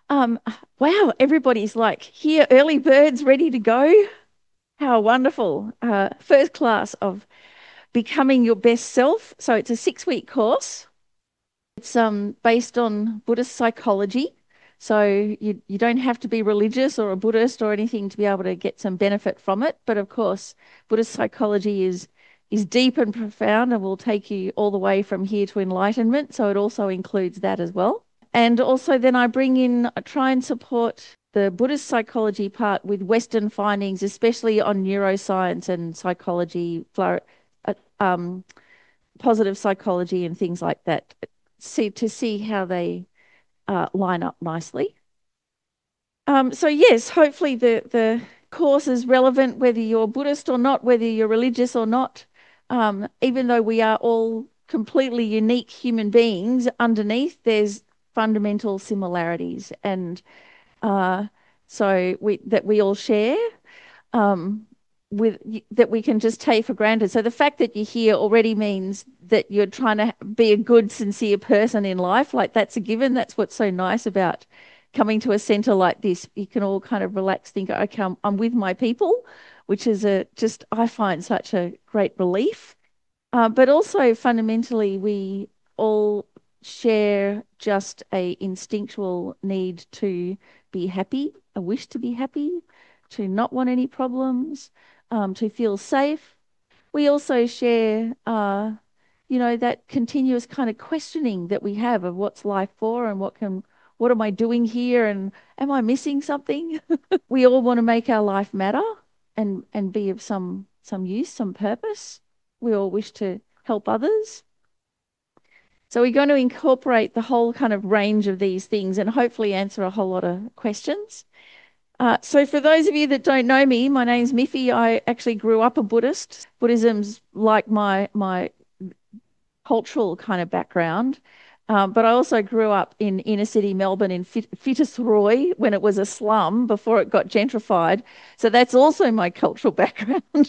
Um, wow, everybody's like here, early birds ready to go. How wonderful. First class of Becoming Your Best Self. So it's a 6-week course. It's based on Buddhist psychology. So you don't have to be religious or a Buddhist or anything to be able to get some benefit from it. But of course, Buddhist psychology is deep and profound and will take you all the way from here to enlightenment. So it also includes that as well. And also then I try and support the Buddhist psychology part with Western findings, especially on neuroscience and psychology, uh, um, positive psychology and things like that, see how they line up nicely. So yes, hopefully the course is relevant whether you're Buddhist or not, whether you're religious or not. Even though we are all completely unique human beings, underneath there's fundamental similarities, and uh, so we all share um, with that we can just take for granted. So the fact that you're here already means that you're trying to be a good, sincere person in life. Like that's a given. That's what's so nice about coming to a center like this. You can all kind of relax, think, okay, I'm with my people, which is I find such a great relief. But also fundamentally, we all share just a instinctual need to be happy, a wish to be happy, to not want any problems, to feel safe. We also share, that continuous kind of questioning that we have of what's life for and what am I doing here and am I missing something? We all want to make our life matter and be of some use, some purpose. We all wish to help others. So we're going to incorporate the whole kind of range of these things and hopefully answer a whole lot of questions. So for those of you that don't know me, my name's Miffy. I actually grew up a Buddhist. Buddhism's like my cultural kind of background. But I also grew up in inner city Melbourne in Fitzroy when it was a slum before it got gentrified. So that's also my cultural background.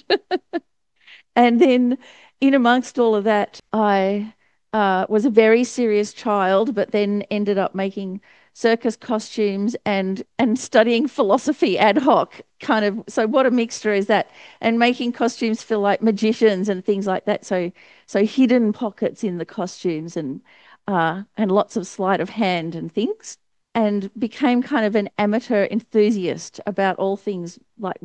And then in amongst all of that, I was a very serious child, but then ended up making circus costumes and studying philosophy ad hoc kind of. So what a mixture is that? And making costumes feel like magicians and things like that. So hidden pockets in the costumes and lots of sleight of hand and things. And became kind of an amateur enthusiast about all things like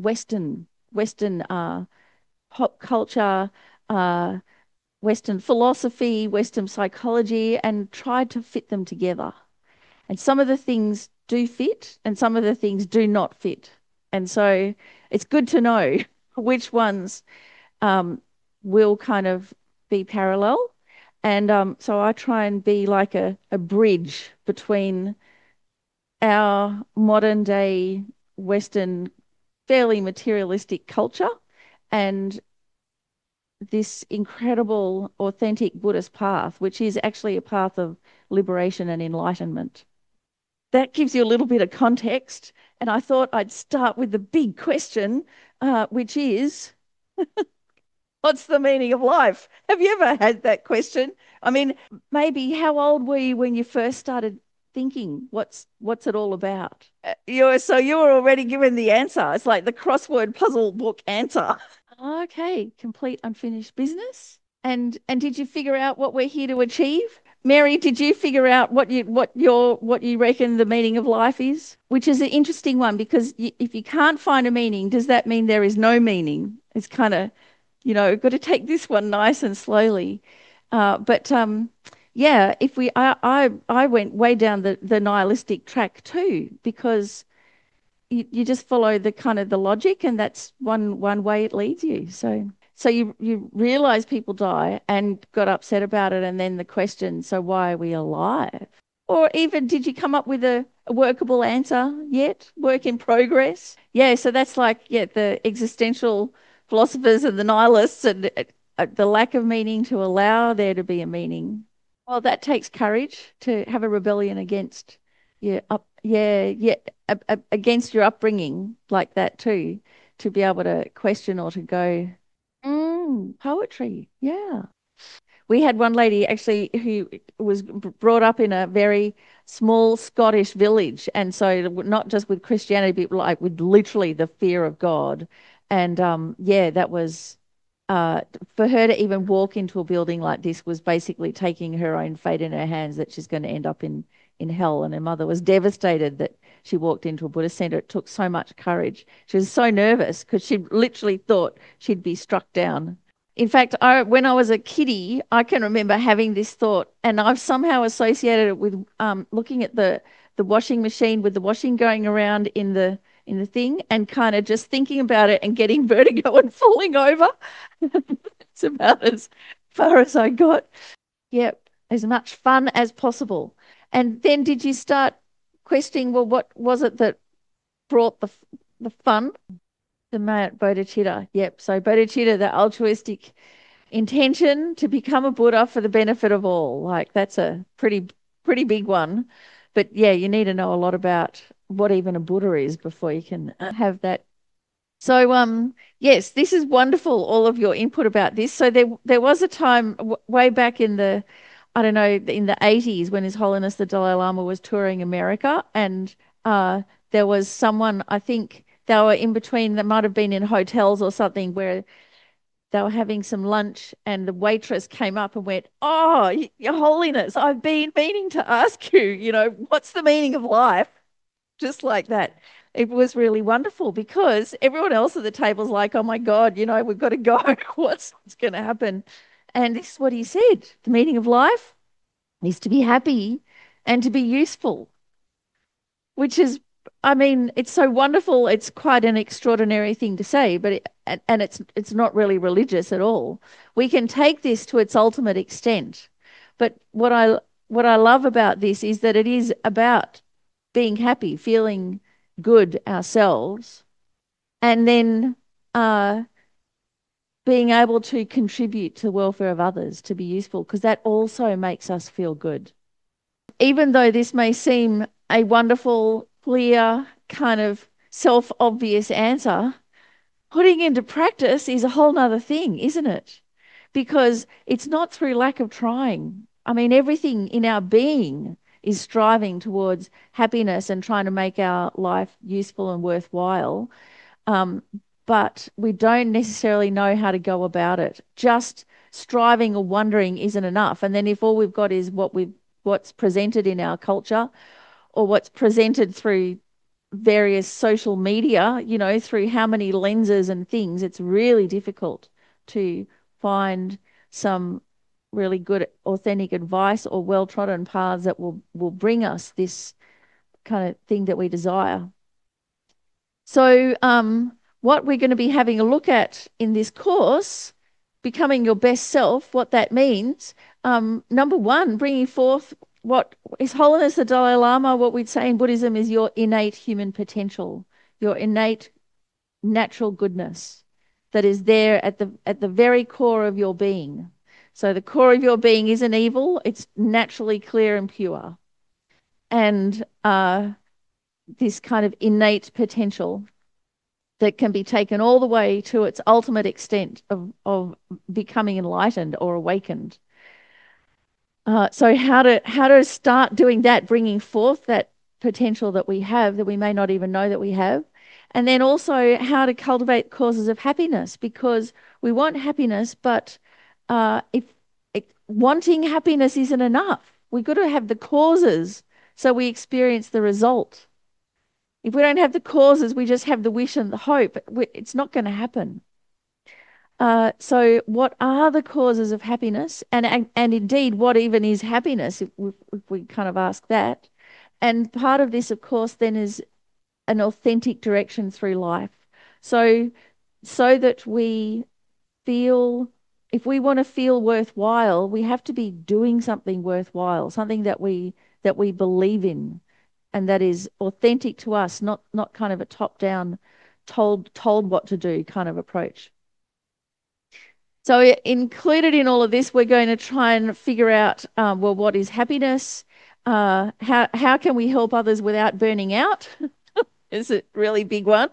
Western pop culture, uh, Western philosophy, Western psychology, and tried to fit them together. And some of the things do fit, and some of the things do not fit. And so it's good to know which ones um, will kind of be parallel. And so I try and be like a bridge between our modern day Western, fairly materialistic culture and this incredible, authentic Buddhist path, which is actually a path of liberation and enlightenment. That gives you a little bit of context. And I thought I'd start with the big question, which is, what's the meaning of life? Have you ever had that question? I mean, maybe how old were you when you first started thinking, what's it all about? You were already given the answer. It's like the crossword puzzle book answer. Okay, complete unfinished business. And did you figure out what we're here to achieve? Mary, did you figure out what you reckon the meaning of life is? Which is an interesting one because if you can't find a meaning, does that mean there is no meaning? It's kind of, got to take this one nice and slowly. But yeah, if we I went way down the nihilistic track too because you just follow the kind of the logic and that's one way it leads you. So you realize people die and got upset about it and then the question, so why are we alive? Or even did you come up with a workable answer yet? Work in progress? Yeah, so that's like the existential philosophers and the nihilists and the lack of meaning to allow there to be a meaning. Well, that takes courage to have a rebellion against against your upbringing like that too, to be able to question or to go, poetry, yeah. we had one lady actually who was brought up in a very small Scottish village, and so not just with Christianity, but like with literally the fear of God. And yeah, that was uh, for her to even walk into a building like this was basically taking her own fate in her hands, that she's going to end up in hell. And her mother was devastated that she walked into a Buddhist center. It took so much courage. She was so nervous because she literally thought she'd be struck down. In fact, when I was a kiddie, I can remember having this thought, and I've somehow associated it with looking at the washing machine with the washing going around in the thing, and kind of just thinking about it and getting vertigo and falling over. It's about as far as I got. Yep, as much fun as possible. And then did you start questioning, well, what was it that brought the fun? The bodhicitta. Yep. So bodhicitta, the altruistic intention to become a Buddha for the benefit of all. Like that's a pretty big one. But yeah, you need to know a lot about what even a Buddha is before you can have that. So yes, this is wonderful, all of your input about this. So there was a time way back in the, I don't know, in the 80s, when His Holiness the Dalai Lama was touring America, and there was someone, I think they were in between, they might have been in hotels or something, where they were having some lunch, and the waitress came up and went, "Oh, Your Holiness, I've been meaning to ask you, what's the meaning of life?" Just like that. It was really wonderful because everyone else at the table's like, "Oh my God, we've got to go. What's going to happen?" And this is what he said: the meaning of life is to be happy and to be useful, which is, I mean, it's so wonderful. It's quite an extraordinary thing to say, but and it's not really religious at all. We can take this to its ultimate extent. But what I love about this is that it is about being happy, feeling good ourselves, and then uh, being able to contribute to the welfare of others, to be useful, because that also makes us feel good. Even though this may seem a wonderful, clear, kind of self-obvious answer, putting into practice is a whole nother thing, isn't it? Because it's not through lack of trying. I mean, everything in our being is striving towards happiness and trying to make our life useful and worthwhile. Um, but we don't necessarily know how to go about it. Just striving or wondering isn't enough. And then if all we've got is what's presented in our culture, or what's presented through various social media, through how many lenses and things, it's really difficult to find some really good, authentic advice or well-trodden paths that will bring us this kind of thing that we desire. So, what we're going to be having a look at in this course, becoming your best self, what that means. Number one, bringing forth what His Holiness the Dalai Lama, what we'd say in Buddhism, is your innate human potential, your innate natural goodness that is there at the very core of your being. So the core of your being isn't evil; it's naturally clear and pure, and this kind of innate potential that can be taken all the way to its ultimate extent of becoming enlightened or awakened. So how to start doing that, bringing forth that potential that we have, that we may not even know that we have, and then also how to cultivate causes of happiness, because we want happiness, but if wanting happiness isn't enough, we've got to have the causes so we experience the result. If we don't have the causes, we just have the wish and the hope. It's not going to happen. So what are the causes of happiness? And indeed, what even is happiness, if we kind of ask that? And part of this, of course, then is an authentic direction through life. So that we feel, if we want to feel worthwhile, we have to be doing something worthwhile, something that we believe in, and that is authentic to us, not kind of a top-down, told what to do kind of approach. So included in all of this, we're going to try and figure out, well, what is happiness? How can we help others without burning out? Is a really big one.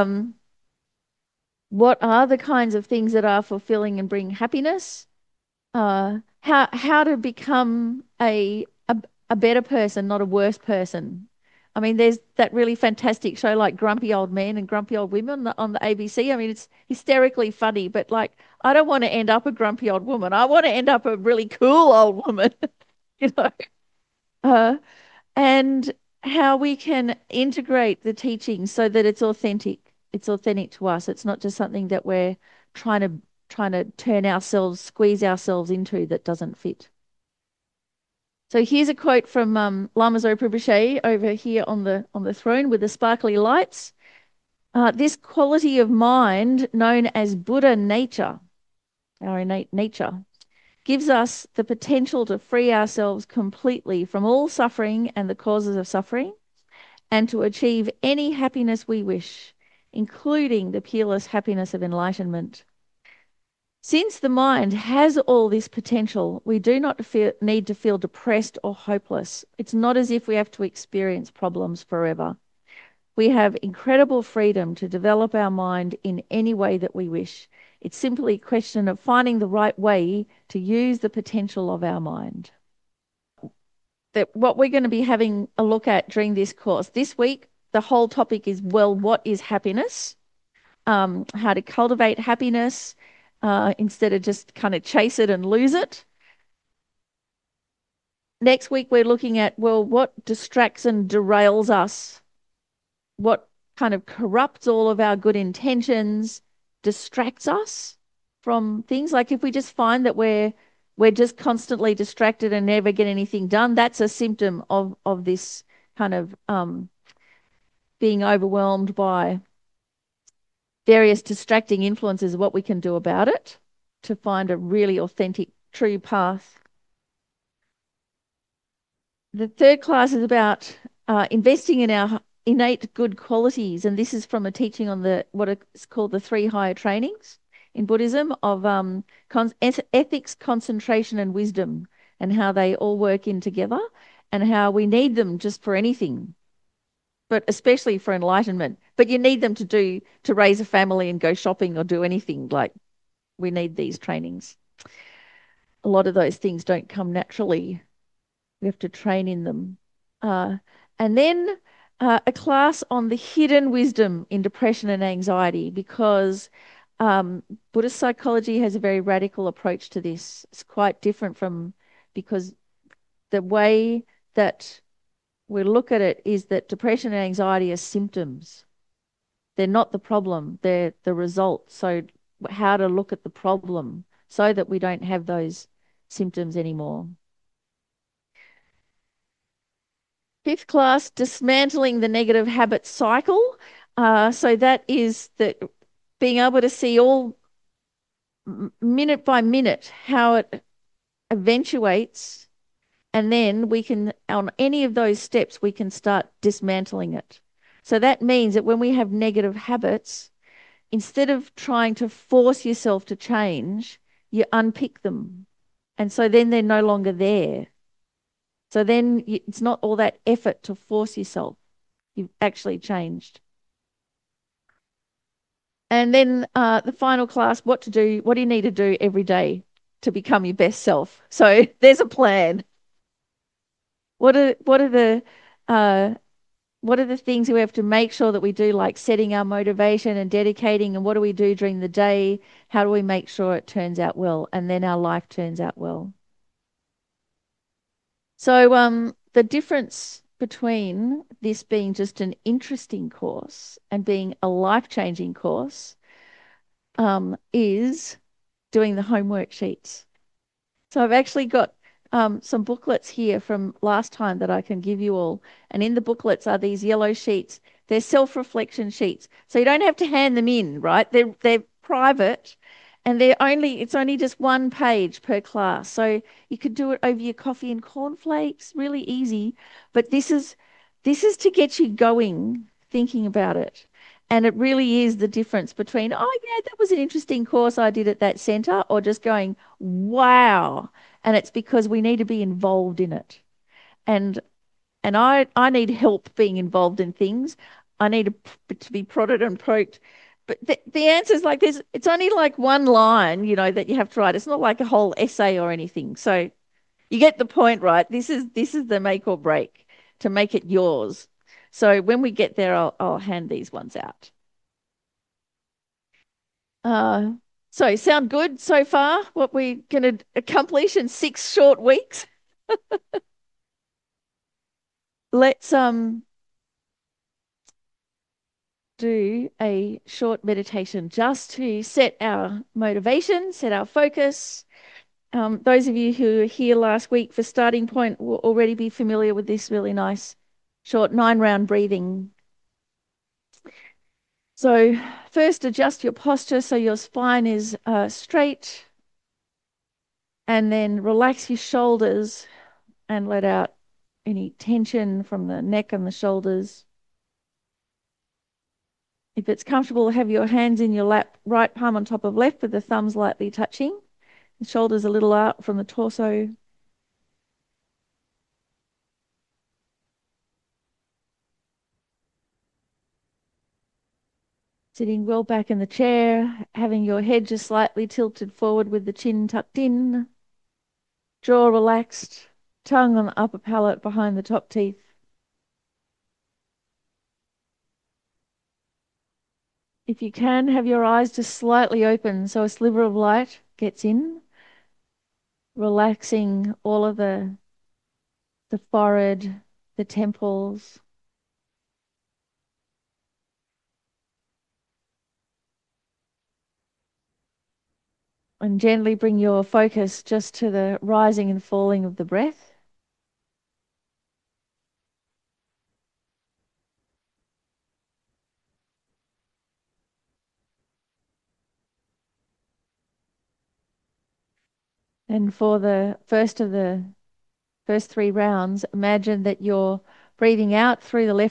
What are the kinds of things that are fulfilling and bring happiness? how to become a better person, not a worse person. I mean, there's that really fantastic show like Grumpy Old Men and Grumpy Old Women on the ABC. I mean, it's hysterically funny, but like, I don't want to end up a grumpy old woman. I want to end up a really cool old woman, you know. Uh, and how we can integrate the teaching so that it's authentic. It's authentic to us. It's not just something that we're trying to turn ourselves, squeeze ourselves into that doesn't fit. So here's a quote from Lama Zopa Rinpoche over here on the throne with the sparkly lights. This quality of mind, known as Buddha nature, our innate nature, gives us the potential to free ourselves completely from all suffering and the causes of suffering, and to achieve any happiness we wish, including the peerless happiness of enlightenment. Since the mind has all this potential, we do not need to feel depressed or hopeless. It's not as if we have to experience problems forever. We have incredible freedom to develop our mind in any way that we wish. It's simply a question of finding the right way to use the potential of our mind. That what we're going to be having a look at during this course. This week, the whole topic is, well, what is happiness? How to cultivate happiness instead of just kind of chase it and lose it. Next week, we're looking at, well, what distracts and derails us? What kind of corrupts all of our good intentions, distracts us from things? Like if we just find that we're just constantly distracted and never get anything done, that's a symptom of this kind of being overwhelmed by various distracting influences. What we can do about it to find a really authentic, true path. The third class is about investing in our innate good qualities, and this is from a teaching on the what is called the three higher trainings in Buddhism of ethics, concentration, and wisdom, and how they all work in together, and how we need them just for anything, but especially for enlightenment. But you need them to raise a family and go shopping or do anything. Like, we need these trainings. A lot of those things don't come naturally. We have to train in them. Uh, and then a class on the hidden wisdom in depression and anxiety, because Buddhist psychology has a very radical approach to this. It's quite different because the way that we look at it is that depression and anxiety are symptoms. They're not the problem, they're the result. So how to look at the problem so that we don't have those symptoms anymore. Fifth class, dismantling the negative habit cycle. So that is that being able to see all minute by minute how it eventuates, and then we can, on any of those steps, we can start dismantling it. So that means that when we have negative habits, instead of trying to force yourself to change, you unpick them. And so then they're no longer there. So then it's not all that effort to force yourself. You've actually changed. And then the final class, what to do, what do you need to do every day to become your best self? So there's a plan. What are uh, what are the things we have to make sure that we do, like setting our motivation and dedicating, and what do we do during the day? How do we make sure it turns out well, and then our life turns out well? So the difference between this being just an interesting course and being a life-changing course is doing the homework sheets. So I've actually got some booklets here from last time that I can give you all. And in the booklets are these yellow sheets. They're self-reflection sheets. So you don't have to hand them in, right? They're private, and it's only just one page per class. So you could do it over your coffee and cornflakes, really easy. But this is to get you going, thinking about it. And it really is the difference between, oh, yeah, that was an interesting course I did at that center, or just going, wow. And it's because we need to be involved in it. And I need help being involved in things. I need to be prodded and poked But the answer is like this. It's only like one line, that you have to write. It's not like a whole essay or anything. So you get the point, right? This is the make or break to make it yours. So when we get there, I'll hand these ones out. Uh, so sound good so far? What we're going to accomplish in 6 short weeks? Let's do a short meditation just to set our motivation, set our focus. Those of you who were here last week for starting point will already be familiar with this really nice short 9 round breathing. So first adjust your posture so your spine is straight, and then relax your shoulders and let out any tension from the neck and the shoulders. If it's comfortable, have your hands in your lap, right palm on top of left with the thumbs lightly touching. The shoulders a little out from the torso. Sitting well back in the chair, having your head just slightly tilted forward with the chin tucked in, jaw relaxed, tongue on the upper palate behind the top teeth. If you can, have your eyes just slightly open so a sliver of light gets in, relaxing all of the forehead, the temples, and gently bring your focus just to the rising and falling of the breath. And for the first 3 rounds, imagine that you're breathing out through the left